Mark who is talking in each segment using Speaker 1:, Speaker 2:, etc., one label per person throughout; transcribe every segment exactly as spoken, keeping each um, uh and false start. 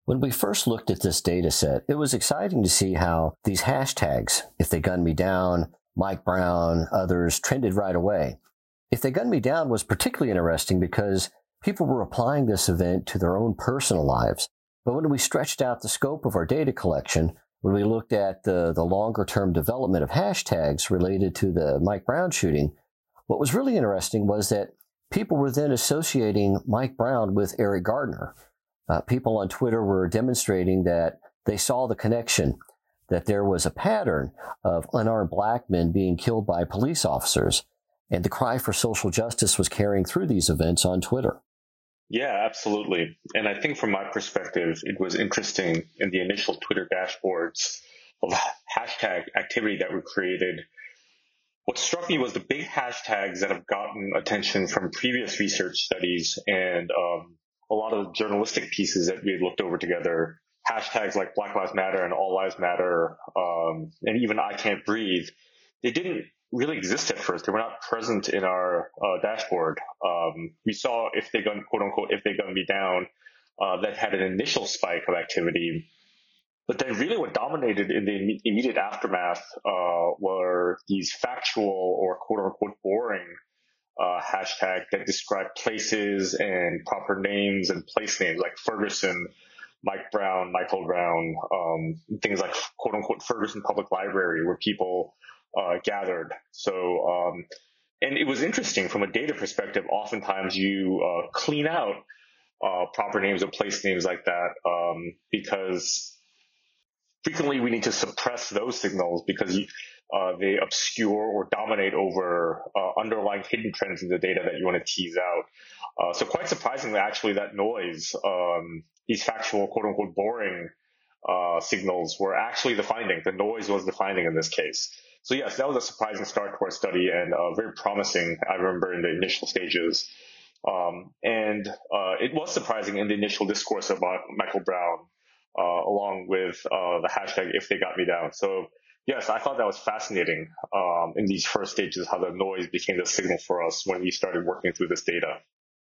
Speaker 1: When we first looked at this data set, it was exciting to see how these hashtags, if they gunned me down, Mike Brown, others, trended right away. If they gunned me down was particularly interesting because people were applying this event to their own personal lives. But when we stretched out the scope of our data collection, when we looked at the, the longer-term development of hashtags related to the Mike Brown shooting, what was really interesting was that people were then associating Mike Brown with Eric Gardner. Uh, people on Twitter were demonstrating that they saw the connection, that there was a pattern of unarmed black men being killed by police officers, and the cry for social justice was carrying through these events on Twitter.
Speaker 2: Yeah, absolutely. And I think from my perspective, it was interesting in the initial Twitter dashboards of hashtag activity that were created. What struck me was the big hashtags that have gotten attention from previous research studies and um, a lot of the journalistic pieces that we had looked over together. Hashtags like Black Lives Matter and All Lives Matter, um, and even I Can't Breathe, they didn't really exist at first. They were not present in our uh, dashboard. Um, we saw if they gun, quote unquote, if they gun me down, uh, that had an initial spike of activity. But then really what dominated in the immediate aftermath uh, were these factual or quote unquote boring uh, hashtag that describe places and proper names and place names like Ferguson, Mike Brown, Michael Brown, um, things like quote unquote Ferguson Public Library where people uh, gathered. So, um, and it was interesting from a data perspective. Oftentimes you uh, clean out uh, proper names or place names like that um, because frequently we need to suppress those signals because you, uh, they obscure or dominate over uh, underlying hidden trends in the data that you want to tease out. Uh, so quite surprisingly, actually, that noise, um, these factual, quote unquote, boring uh, signals were actually the finding. The noise was the finding in this case. So yes, that was a surprising start to our study and uh, very promising, I remember, in the initial stages. Um, and uh, it was surprising in the initial discourse about Michael Brown, uh, along with uh, the hashtag if they got me down. So yes, I thought that was fascinating um, in these first stages, how the noise became the signal for us when we started working through this data.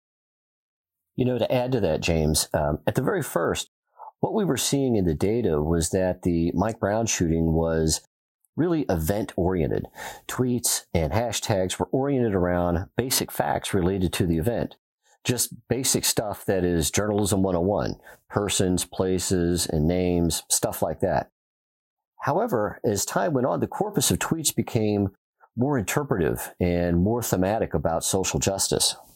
Speaker 1: You know, to add to that, James, um, at the very first, what we were seeing in the data was that the Mike Brown shooting was really event-oriented. Tweets and hashtags were oriented around basic facts related to the event. Just basic stuff that is journalism one oh one, persons, places, and names, stuff like that. However, as time went on, the corpus of tweets became more interpretive and more thematic about social justice.